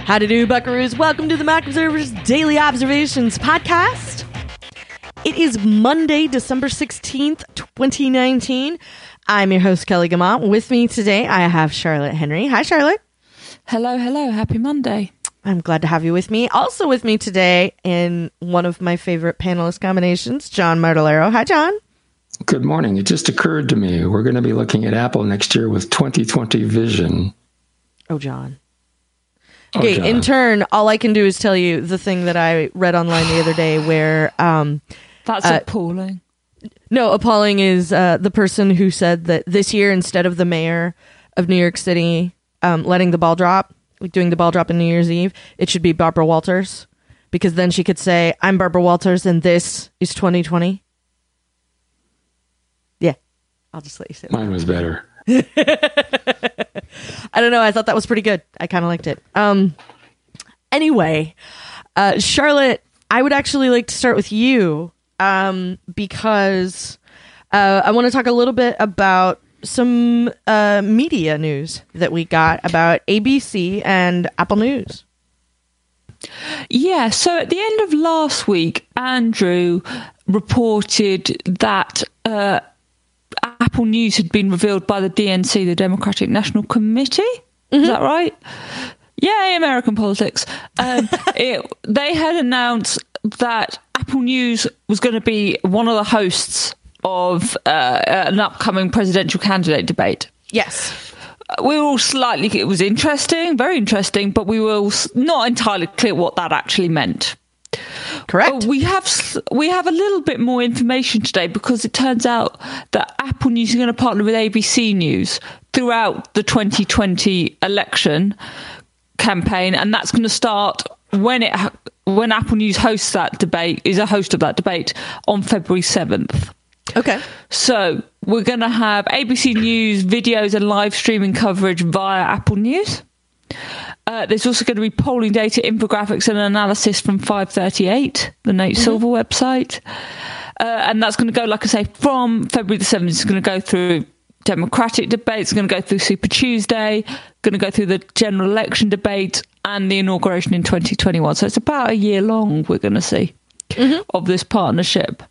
Howdy do, buckaroos. Welcome to the Mac Observer's Daily Observations podcast. It is Monday, December 16th, 2019. I'm your host, Kelly Gamont. With me today, I have Charlotte Henry. Hi, Charlotte. Hello. Happy Monday. I'm glad to have you with me. Also with me today, in one of my favorite panelist combinations, John Martellaro. Hi, John. Good morning. It just occurred to me, we're going to be looking at Apple next year with 2020 vision. Oh, John. Okay, in turn, all I can do is tell you the thing that I read online the other day where... That's appalling. No, appalling is the person who said that this year, instead of the mayor of New York City letting the ball drop, like doing the ball drop on New Year's Eve, it should be Barbara Walters. Because then she could say, I'm Barbara Walters and this is 2020. Yeah, I'll just let you say that. Mine was better. I don't know. I thought that was pretty good. I kind of liked it. Anyway, Charlotte, I would actually like to start with you because I want to talk a little bit about some media news that we got about ABC and Apple News. Yeah, so at the end of last week, Andrew reported that Apple News had been revealed by the DNC, the Democratic National Committee. Is that right? Yay, American politics. They had announced that Apple News was going to be one of the hosts of an upcoming presidential candidate debate. Yes. We were all slightly, it was interesting, very interesting, but we were not entirely clear what that actually meant. Correct. We have a little bit more information today because it turns out that Apple News is going to partner with ABC News throughout the 2020 election campaign, and that's going to start when Apple News hosts that debate, is a host of that debate on February 7th. Okay. So we're going to have ABC News videos and live streaming coverage via Apple News. There's also going to be polling data, infographics and analysis from 538, the Nate Silver website. And that's going to go, like I say, from February the 7th. It's going to go through Democratic debates, it's going to go through Super Tuesday, going to go through the general election debate and the inauguration in 2021. So it's about a year long we're going to see of this partnership.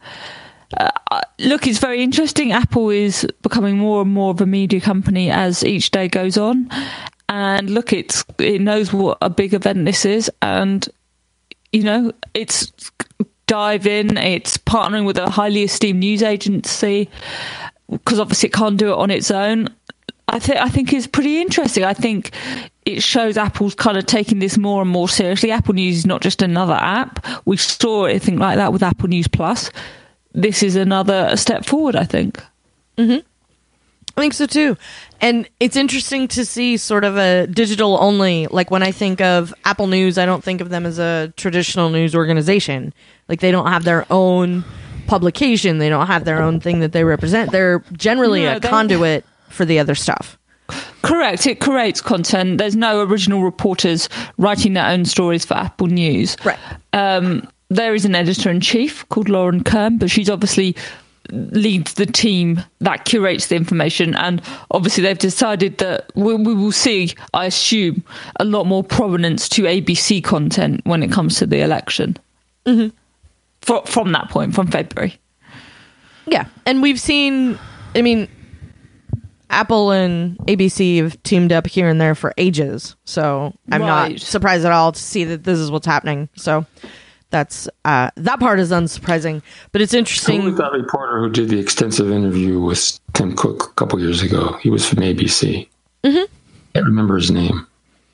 Look, it's very interesting. Apple is becoming more and more of a media company as each day goes on. And look, it knows what a big event this is. And, you know, it's dive in. It's partnering with a highly esteemed news agency because obviously it can't do it on its own. I think it's pretty interesting. I think it shows Apple's kind of taking this more and more seriously. Apple News is not just another app. We saw anything like that with Apple News Plus. This is another step forward, I think. I think so too. And it's interesting to see sort of a digital only, like when I think of Apple News, I don't think of them as a traditional news organization. Like they don't have their own publication. They don't have their own thing that they represent. They're generally a conduit for the other stuff. Correct. It creates content. There's no original reporters writing their own stories for Apple News. Right. There is an editor-in-chief called Lauren Kern, but she's obviously leads the team that curates the information. And obviously they've decided that we will see, I assume, a lot more provenance to ABC content when it comes to the election. From that point, from February. Yeah. And we've seen, I mean, Apple and ABC have teamed up here and there for ages. So I'm not surprised at all to see that this is what's happening. So that's that part is unsurprising, but it's interesting. Who was that reporter who did the extensive interview with Tim Cook a couple years ago? He was from ABC. Can't remember his name.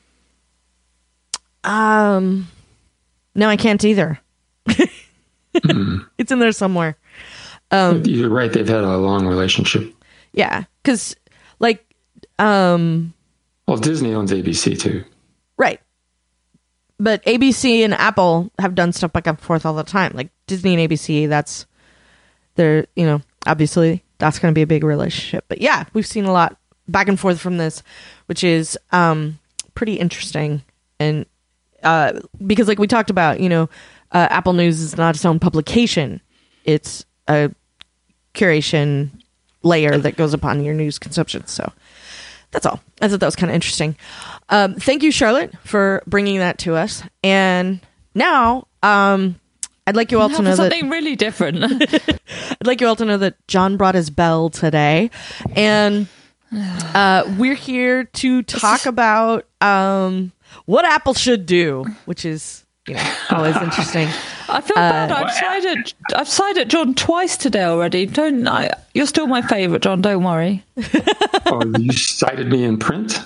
No, I can't either. It's in there somewhere. You're right. They've had a long relationship. Yeah, because like, well, Disney owns ABC too. Right. But ABC and Apple have done stuff back and forth all the time. Like Disney and ABC, that's they're, you know, obviously that's going to be a big relationship. But yeah, we've seen a lot back and forth from this, which is pretty interesting. And because like we talked about, you know, Apple News is not its own publication. It's a curation layer that goes upon your news consumption. So That's all. I thought that was kind of interesting. Thank you, Charlotte, for bringing that to us. And now, I'd like you all to know something really different. I'd like you all to know that John brought his bell today, and we're here to talk about what Apple should do, which is always interesting. I feel bad. I've sided John twice today already. Don't I? You're still my favourite, John. Don't worry. Oh, you cited me in print?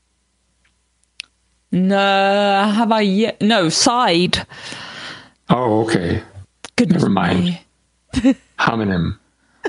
No, have I yet? No, side. Oh, okay. Goodness Never mind. Me. Homonym.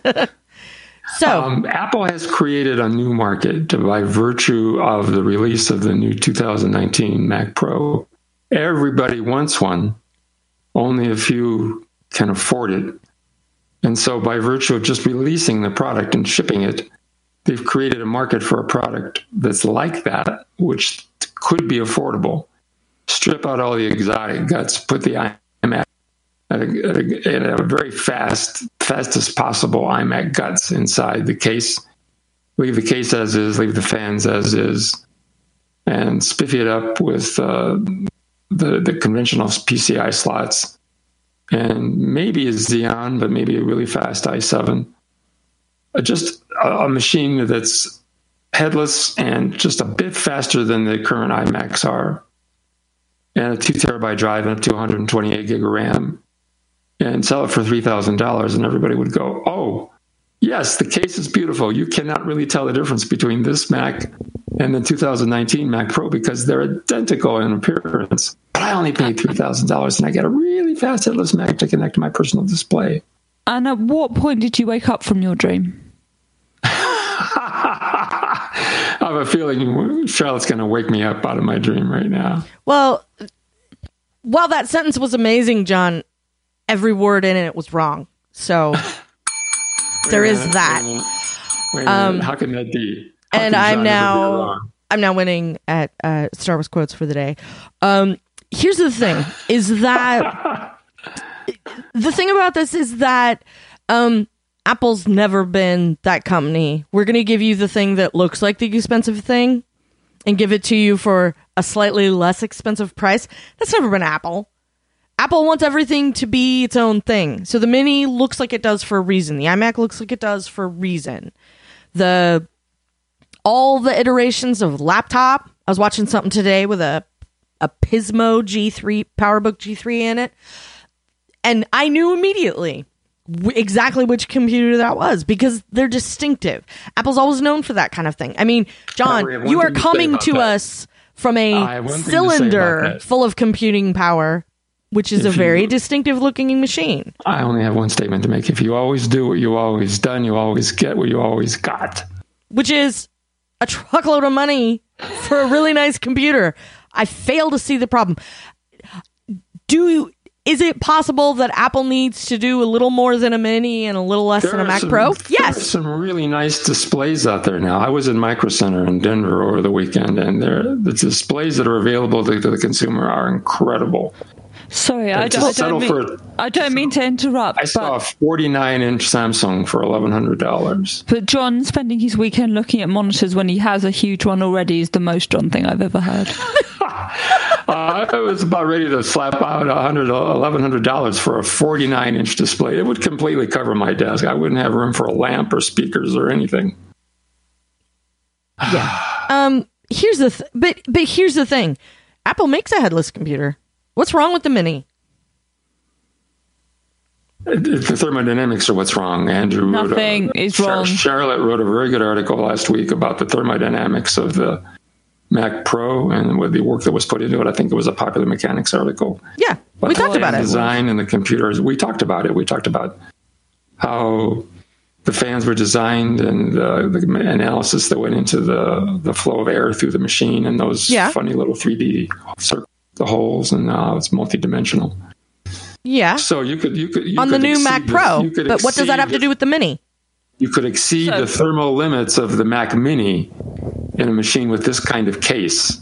So, Apple has created a new market by virtue of the release of the new 2019 Mac Pro. Everybody wants one. Only a few can afford it. And so by virtue of just releasing the product and shipping it, they've created a market for a product that's like that, which could be affordable. Strip out all the exotic guts, put the iMac at a very fastest possible iMac guts inside the case. Leave the case as is, leave the fans as is, and spiffy it up with the conventional PCI slots, and maybe a Xeon, but maybe a really fast i7. Just a machine that's headless and just a bit faster than the current iMacs are, and a 2 terabyte drive and up to 128 gig of RAM, and sell it for $3,000, and everybody would go, oh, yes, the case is beautiful. You cannot really tell the difference between this Mac and the 2019 Mac Pro because they're identical in appearance. But I only paid $3,000 and I get a really fast headless Mac to connect to my personal display. And at what point did you wake up from your dream? I have a feeling Charlotte's going to wake me up out of my dream right now. well, while that sentence was amazing, John, every word in it was wrong. So there is that. Wait a minute. How can that be? How And can I'm now winning at Star Wars quotes for the day. Here's the thing: is that the thing about this is that Apple's never been that company. We're going to give you the thing that looks like the expensive thing and give it to you for a slightly less expensive price. That's never been Apple. Apple wants everything to be its own thing. So the Mini looks like it does for a reason. The iMac looks like it does for a reason. All the iterations of laptop. I was watching something today with a Pismo G3, PowerBook G3 in it. And I knew immediately exactly which computer that was because they're distinctive. Apple's always known for that kind of thing. I mean, John, you are coming to us from a cylinder full of computing power, which is a very distinctive looking machine. I only have one statement to make. If you always do what you always done, you always get what you always got. Which is a truckload of money for a really nice computer. I fail to see the problem. Is it possible that Apple needs to do a little more than a Mini and a little less than a Mac Pro? Yes. There's some really nice displays out there now. I was in Micro Center in Denver over the weekend, and the displays that are available to the consumer are incredible. Sorry, I don't mean to interrupt. I saw a 49-inch Samsung for $1,100. But John spending his weekend looking at monitors when he has a huge one already is the most John thing I've ever heard. I was about ready to slap out $1,100 for a 49-inch display. It would completely cover my desk. I wouldn't have room for a lamp or speakers or anything. Yeah. Here's the thing. Apple makes a headless computer. What's wrong with the Mini? The thermodynamics are what's wrong. Nothing is wrong. Charlotte wrote a very good article last week about the thermodynamics of the Mac Pro and with the work that was put into it. I think it was a Popular Mechanics article. Yeah, we talked about it. Design and the computers. We talked about it. We talked about how the fans were designed and the analysis that went into the flow of air through the machine and those funny little 3D circles. The holes, and now it's multidimensional. Yeah. So you could on the new Mac Pro, but what does that have to do with the Mini? You could exceed the thermal limits of the Mac Mini in a machine with this kind of case.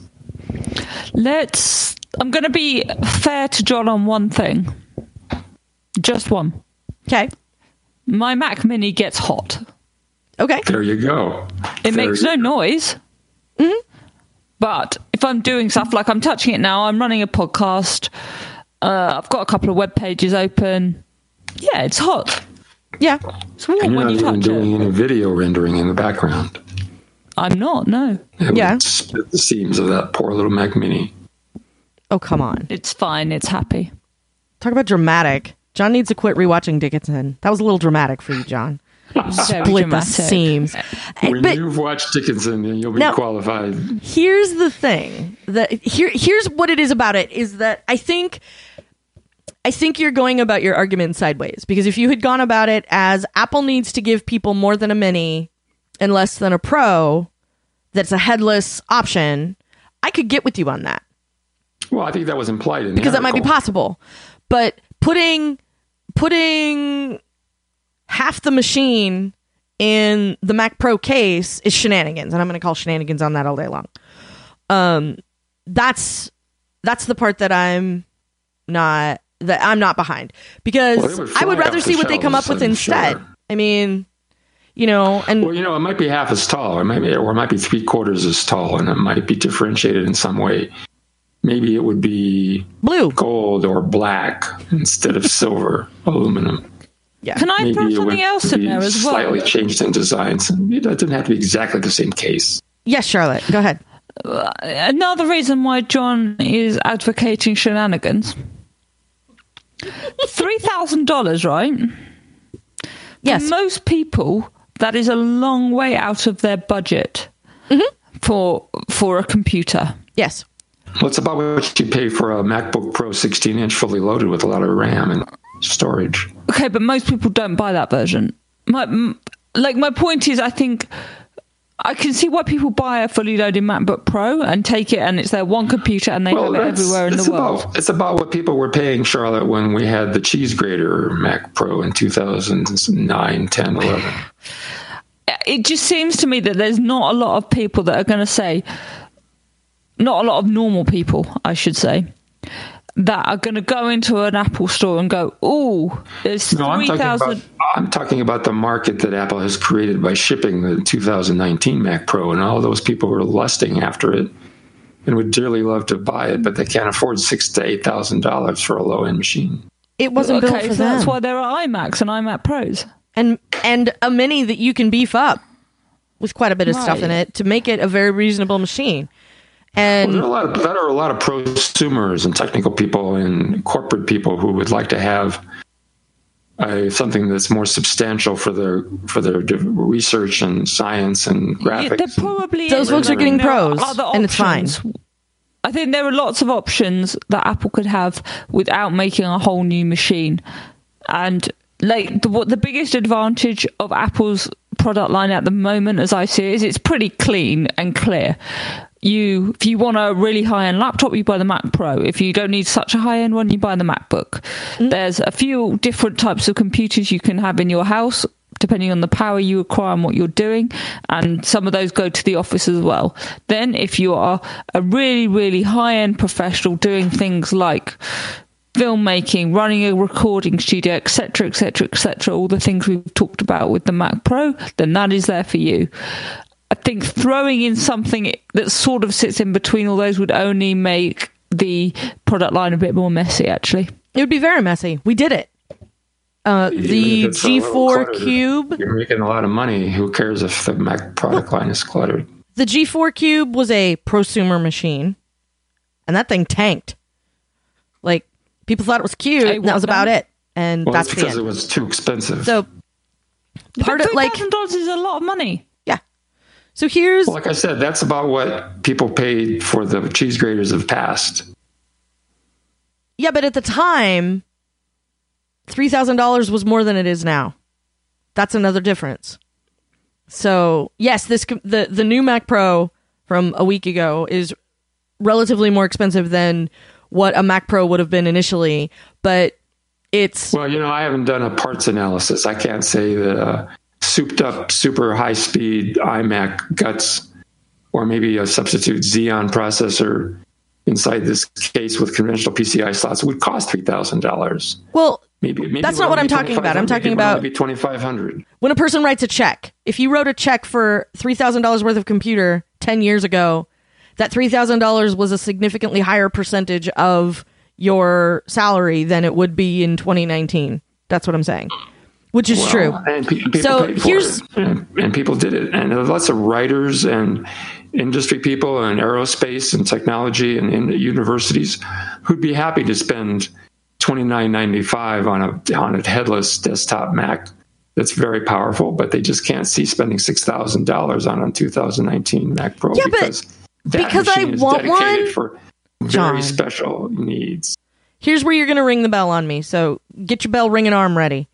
I'm going to be fair to John on one thing. Just one. Okay. My Mac Mini gets hot. Okay. There you go. It makes no noise. But if I'm doing stuff like I'm touching it now, I'm running a podcast, I've got a couple of web pages open. Yeah, it's hot. Yeah. It's warm And you're when not you even touch doing it. any video rendering in the background. I'm not, no. It Yeah. would split the seams of that poor little Mac Mini. Oh, come on. It's fine. It's happy. Talk about dramatic. John needs to quit rewatching Dickinson. That was a little dramatic for you, John. Very Split the dramatic. seams. When But you've watched Dickinson, then you'll be Now- qualified. here's the thing. Here's what it is about it, is that I think you're going about your argument sideways, because if you had gone about it as Apple needs to give people more than a Mini and less than a Pro, that's a headless option, I could get with you on that, Well, I think that was implied in the because that might be article. possible. But putting half the machine in the Mac Pro case is shenanigans, and I'm going to call shenanigans on that all day long. That's the part that I'm not behind, because Well, they would I would fly rather off see the what they come up shelves, with I'm instead. sure. I mean, and Well, it might be half as tall, or it might be 3/4 as tall, and it might be differentiated in some way. Maybe it would be blue. gold or black instead of silver, aluminum. Yeah. Can I throw Maybe it something would else in be there as well? slightly changed in designs. It doesn't have to be exactly the same case. Yes, Charlotte, go ahead. Another reason why John is advocating shenanigans. $3,000, right? Yes. For most people, that is a long way out of their budget for a computer. Yes. Well, it's about what you pay for a MacBook Pro 16-inch fully loaded with a lot of RAM and storage. Okay, but most people don't buy that version. My point is, I think I can see why people buy a fully loaded MacBook Pro and take it, and it's their one computer, and they have it everywhere in the world. It's about what people were paying, Charlotte, when we had the cheese grater Mac Pro in 2009, 10, 11. It just seems to me that there's not a lot of people that are going to say, not a lot of normal people, I should say, that are going to go into an Apple store and go, "Ooh, there's 3,000." I'm talking about the market that Apple has created by shipping the 2019 Mac Pro, and all those people are lusting after it and would dearly love to buy it, but they can't afford $6,000 to $8,000 for a low-end machine. It wasn't built for so them. that's why there are iMacs and iMac Pros. and a Mini that you can beef up with quite a bit of stuff in it to make it a very reasonable machine. And There are a lot of prosumers and technical people and corporate people who would like to have something that's more substantial for their research and science and graphics. Yeah, there probably Those is. folks are getting There pros, other and it's fine. options. I think there are lots of options that Apple could have without making a whole new machine. And like the biggest advantage of Apple's product line at the moment, as I see it, is it's pretty clean and clear. If you want a really high-end laptop, you buy the Mac Pro. If you don't need such a high-end one, you buy the MacBook. There's a few different types of computers you can have in your house, depending on the power you require and what you're doing. And some of those go to the office as well. Then if you are a really, really high-end professional doing things like filmmaking, running a recording studio, etc., etc., etc., all the things we've talked about with the Mac Pro, then that is there for you. I think throwing in something that sort of sits in between all those would only make the product line a bit more messy, actually. it would be very messy. We did it. The Even if it's a little G4 cluttered, Cube. You're making a lot of money. Who cares if the Mac product line is cluttered? The G4 Cube was a prosumer machine, and that thing tanked. Like, people thought it was cute, and that was about it. And Well, that's that's the because end. it was too expensive. So, part but of, like, $3,000 is a lot of money. yeah. So here's, Well, like I said, that's about what people paid for the cheese graters of past. yeah, but at the time, $3,000 was more than it is now. That's another difference. So, yes, the new Mac Pro from a week ago is relatively more expensive than what a Mac Pro would have been initially, but it's... Well, I haven't done a parts analysis. I can't say that a souped up, super high speed iMac guts, or maybe a substitute Xeon processor inside this case with conventional PCI slots would cost $3,000. Well, Maybe that's not what I'm talking about. I'm talking about maybe $2,500. when a person writes a check. If you wrote a check for $3,000 worth of computer, 10 years ago, that $3,000 was a significantly higher percentage of your salary than it would be in 2019. That's what I'm saying, which is true. And people So paid for here's- it, and people did it. And there were lots of writers and industry people and aerospace and technology and in universities who'd be happy to spend $29.95 on a headless desktop Mac that's very powerful, but they just can't see spending $6,000 on a 2019 Mac Pro because I machine is want dedicated one, for John. very special needs. Here's where you're going to ring the bell on me. So get your bell ringing arm ready.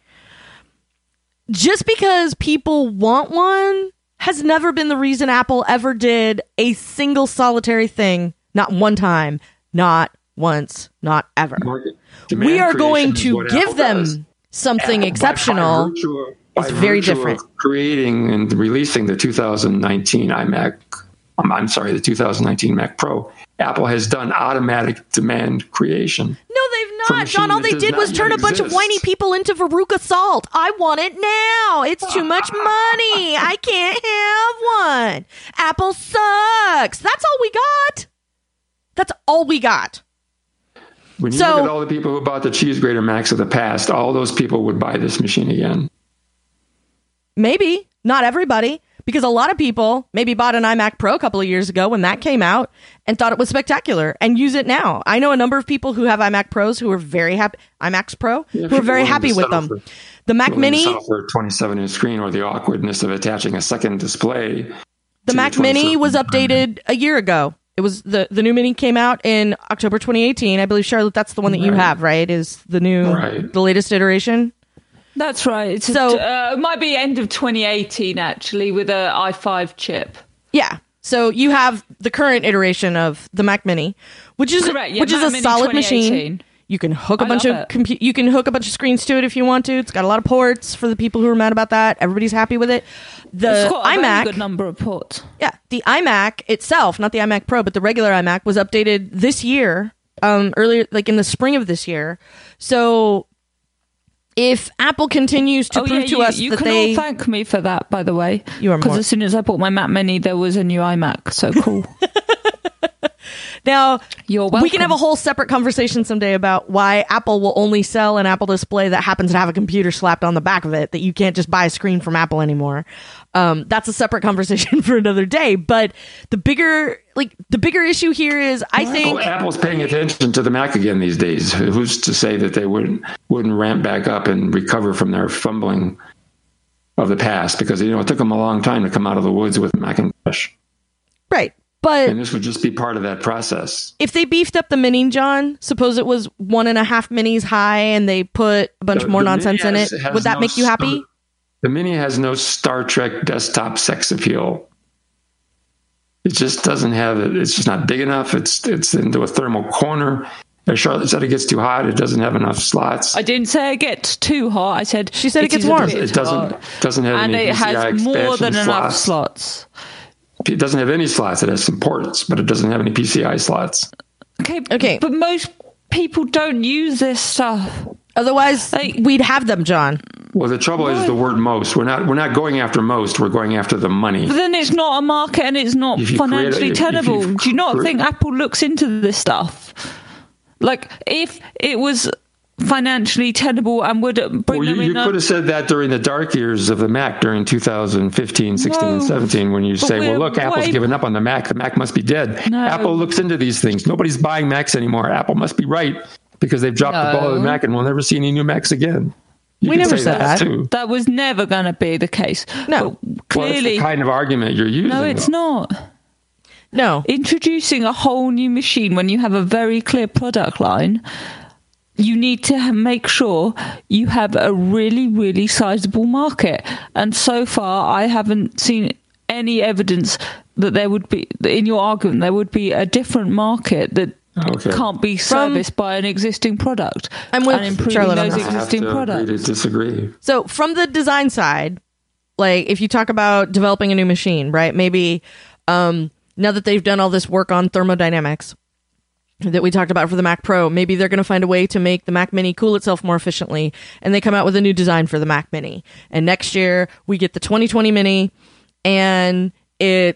Just because people want one has never been the reason Apple ever did a single solitary thing. Not one time, not once, not ever. Demand We are going creation is to what give Apple them does. something By exceptional. by It's very virtue different. Of creating and releasing the 2019 iMac, I'm sorry, the 2019 Mac Pro, Apple has done automatic demand creation. No, they've For a not, machine John. All that they does did not was turn a yet bunch of exist. whiny people into Veruca Salt. I want it now. It's too much money. I can't have one. Apple sucks. That's all we got. That's all we got. When you So- look at all the people who bought the cheese grater Macs of the past, all those people would buy this machine again. Maybe. Not everybody. Because a lot of people maybe bought an iMac Pro a couple of years ago when that came out and thought it was spectacular and use it now. I know a number of people who have iMac Pros who are very happy, iMacs Pro, who are very happy with them. The Mac Mini, for a 27-inch screen, or the awkwardness of attaching a second display. the to Mac your Mini 27 was updated a year ago. It was the new Mini came out in October 2018. I believe, Charlotte, that's the one that you Right. have, right? Is the new, Right. the latest iteration? That's right. It might be end of 2018 actually, with a i5 chip. Yeah. So you have the current iteration of the Mac Mini, which is Correct, yeah, which is Mac a Mini solid 2018. machine. You can hook a I bunch love of you can hook a bunch of screens to it if you want to. It's got a lot of ports for the people who are mad about that. Everybody's happy with it. The It's got a very iMac, good number of ports. yeah, the iMac itself, not the iMac Pro, but the regular iMac was updated this year, earlier, like in the spring of this year. So if Apple continues to prove to us you that can they, all thank me for that, by the way. You are because more- as soon as I bought my Mac Mini, there was a new iMac. So cool. now You're we can welcome. have a whole separate conversation someday about why Apple will only sell an Apple display that happens to have a computer slapped on the back of it, that you can't just buy a screen from Apple anymore. That's a separate conversation for another day. But the bigger issue here is, I think Apple's paying attention to the Mac again these days. Who's to say that they wouldn't ramp back up and recover from their fumbling of the past? Because it took them a long time to come out of the woods with Macintosh, right. But and this would just be part of that process. if they beefed up the Mini, John, suppose it was 1.5 minis high and they put a bunch more The nonsense in Mini it, has would that no make you happy? The Mini has no Star Trek desktop sex appeal. It just doesn't have it. It's just not big enough. It's into a thermal corner. As Charlotte said, it gets too hot. It doesn't have enough slots. I didn't say it gets too hot. I said She said it gets is a warm. bit It doesn't have and any it PCI has more expansion than enough slots. It doesn't have any slots. It has some ports, but it doesn't have any PCI slots. Okay. But most people don't use this stuff. Otherwise, Like- we'd have them, John. Well, the trouble is the word most. We're not going after most. We're going after the money. But then it's not a market and it's not If you financially create a- if tenable. you Do you not cre- think Apple looks into this stuff? Like, if it was financially tenable and would bring Well, them you in a- could have said that during the dark years of the Mac during 2015, 16, and No, 17, when you but say, well, we're look, Apple's way- given up on the Mac. The Mac must be dead. No. Apple looks into these things. Nobody's buying Macs anymore. Apple must be right because they've dropped the ball of the No. Mac and we'll never see any new Macs again. You We could never say said that. too. That was never going to be the case. No. But Well, clearly, that's the kind of argument you're using. no, it's though. not. No. Introducing a whole new machine when you have a very clear product line, you need to make sure you have a really, really sizable market. And so far, I haven't seen any evidence that there would be, in your argument, there would be a different market that Okay. can't be serviced by an existing product. I'm with and improving Charlotte on those that. I have existing to agree to products. disagree. So from the design side, like if you talk about developing a new machine, right? Maybe now that they've done all this work on thermodynamics that we talked about for the Mac Pro, maybe they're going to find a way to make the Mac Mini cool itself more efficiently, and they come out with a new design for the Mac Mini. And next year we get the 2020 Mini, and it's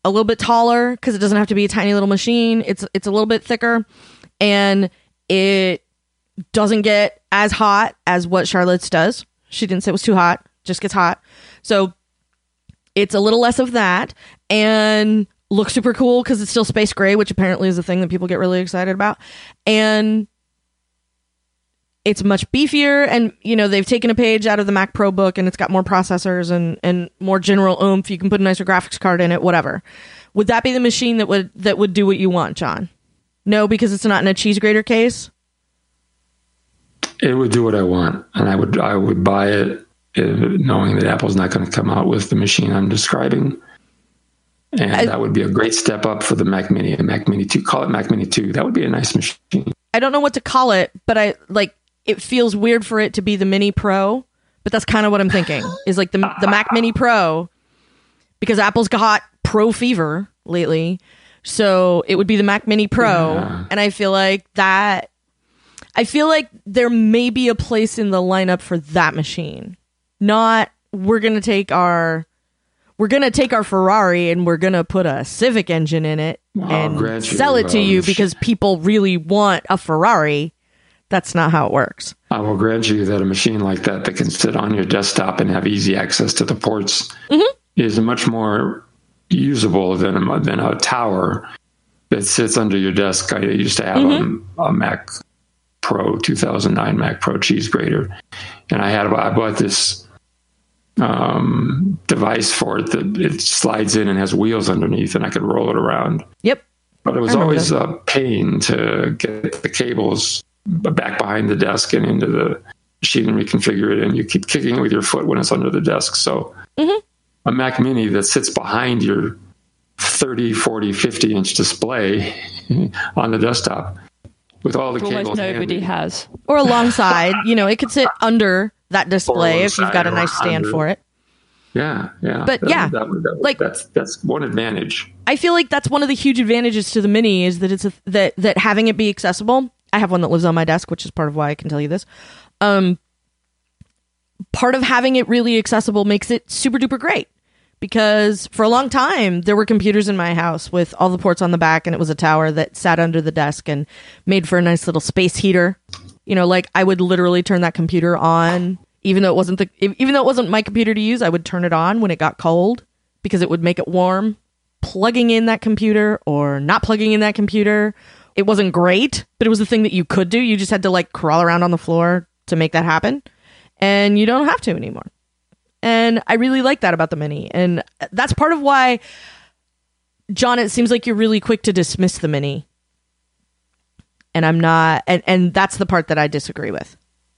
a little bit taller because it doesn't have to be a tiny little machine. It's a little bit thicker, and it doesn't get as hot as what Charlotte's does. She didn't say it was too hot, just gets hot. So it's a little less of that, and looks super cool because it's still space gray, which apparently is a thing that people get really excited about. And it's much beefier, and they've taken a page out of the Mac Pro book, and it's got more processors and more general oomph. You can put a nicer graphics card in it, whatever. Would that be the machine that would do what you want, John? No, because it's not in a cheese grater case. It would do what I want, and I would buy it knowing that Apple's not going to come out with the machine I'm describing. And that would be a great step up for the Mac Mini and Mac Mini 2. Call it Mac Mini 2. That would be a nice machine. I don't know what to call it, but it feels weird for it to be the Mini Pro, but that's kind of what I'm thinking, is like the Mac Mini Pro, because Apple's got Pro fever lately. So it would be the Mac Mini Pro. Yeah. And I feel like there may be a place in the lineup for that machine. Not, we're going to take our Ferrari and we're going to put a Civic engine in it and sell it to you because people really want a Ferrari. That's not how it works. I will grant you that a machine like that can sit on your desktop and have easy access to the ports is much more usable than a tower that sits under your desk. I used to have a Mac Pro 2009 Mac Pro cheese grater, and I bought this device for it that it slides in and has wheels underneath, and I could roll it around. Yep. But it was always a pain to get the cables back behind the desk and into the machine and reconfigure it, and you keep kicking it with your foot when it's under the desk. So a Mac Mini that sits behind your 30, 40, 50-inch display on the desktop with all the cables almost nobody has. Or alongside, it could sit under that display if you've got a nice stand for it. Yeah. But that's one advantage. I feel like that's one of the huge advantages to the Mini is that that having it be accessible. I have one that lives on my desk, which is part of why I can tell you this. Part of having it really accessible makes it super duper great, because for a long time there were computers in my house with all the ports on the back, and it was a tower that sat under the desk and made for a nice little space heater. I would literally turn that computer on, even though it wasn't my computer to use. I would turn it on when it got cold because it would make it warm. Plugging in that computer or not plugging in that computer, it wasn't great, but it was the thing that you could do. You just had to crawl around on the floor to make that happen, and you don't have to anymore. And I really like that about the Mini, and that's part of why, John, it seems like you're really quick to dismiss the Mini. And I'm not, and that's the part that I disagree with.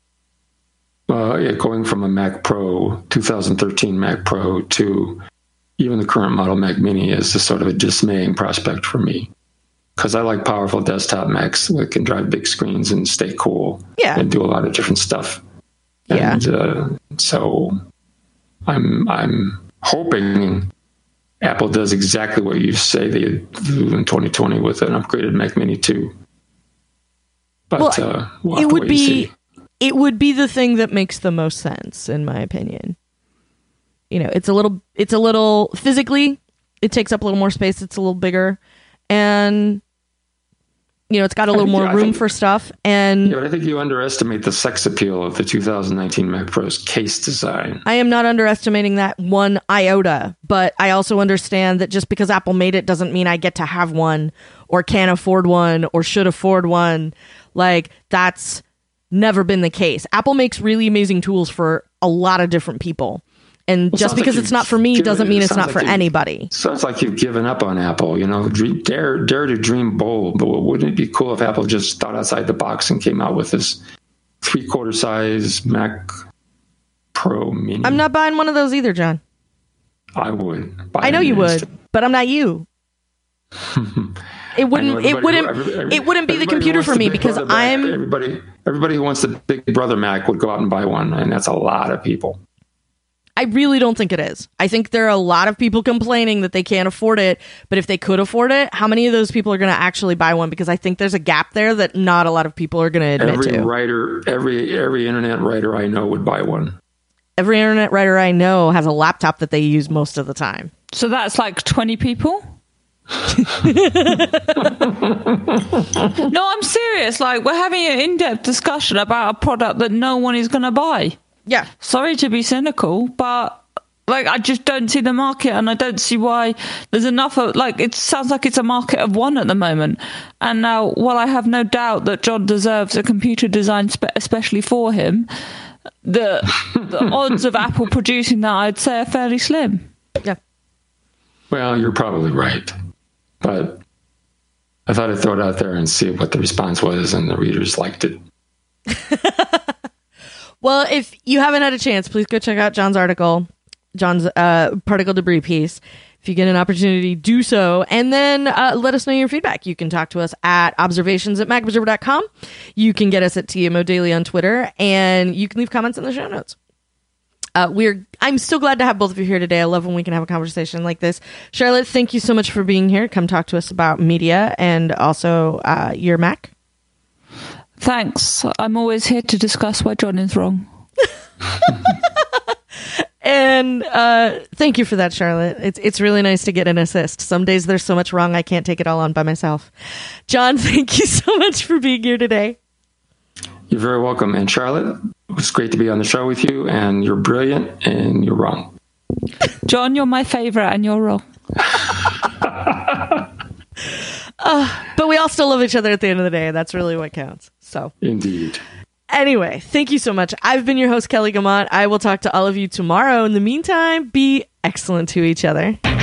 Going from a Mac Pro, 2013 Mac Pro to even the current model Mac Mini is just sort of a dismaying prospect for me. Because I like powerful desktop Macs that can drive big screens and stay cool and do a lot of different stuff. And so I'm hoping Apple does exactly what you say they do in 2020 with an upgraded Mac Mini 2. But we'll it would be the thing that makes the most sense, in my opinion. It's a little physically, it takes up a little more space. It's a little bigger, and it's got a little more room for stuff. And but I think you underestimate the sex appeal of the 2019 Mac Pro's case design. I am not underestimating that one iota, but I also understand that just because Apple made it doesn't mean I get to have one or can afford one or should afford one. That's never been the case. Apple makes really amazing tools for a lot of different people. And just because it's not for me doesn't mean it's not for anybody. Sounds like you've given up on Apple. Dare to dream bold. But wouldn't it be cool if Apple just thought outside the box and came out with this 3/4 size Mac Pro Mini? I'm not buying one of those either, John. I would. I know you would, but I'm not you. It wouldn't be the computer for me because everybody who wants the Big Brother Mac would go out and buy one, and that's a lot of people. I really don't think it is. I think there are a lot of people complaining that they can't afford it, but if they could afford it, how many of those people are going to actually buy one? Because I think there's a gap there that not a lot of people are going to admit to. Every internet writer I know would buy one. Every internet writer I know has a laptop that they use most of the time. So that's 20 people? No, I'm serious. Like, we're having an in-depth discussion about a product that no one is going to buy. Yeah. Sorry to be cynical, but like, I just don't see the market, and I don't see why there's enough of, like, it sounds like it's a market of one at the moment. And now, while I have no doubt that John deserves a computer designed especially for him, the odds of Apple producing that, I'd say, are fairly slim. Yeah. Well, you're probably right. But I thought I'd throw it out there and see what the response was, and the readers liked it. Well, if you haven't had a chance, please go check out John's article, John's particle debris piece. If you get an opportunity, do so. And then let us know your feedback. You can talk to us at observations@macobserver.com. You can get us at TMO Daily on Twitter. And you can leave comments in the show notes. I'm so glad to have both of you here today. I love when we can have a conversation like this. Charlotte, thank you so much for being here. Come talk to us about media and also your Mac. Thanks. I'm always here to discuss why John is wrong. And thank you for that, Charlotte. It's really nice to get an assist. Some days there's so much wrong I can't take it all on by myself. John, thank you so much for being here today. You're very welcome. And Charlotte, it was great to be on the show with you, and you're brilliant, and you're wrong. John, you're my favorite, and you're wrong. But we all still love each other at the end of the day. That's really what counts. So, Indeed. Anyway, thank you so much. I've been your host, Kelly Guimont. I will talk to all of you tomorrow. In the meantime, be excellent to each other.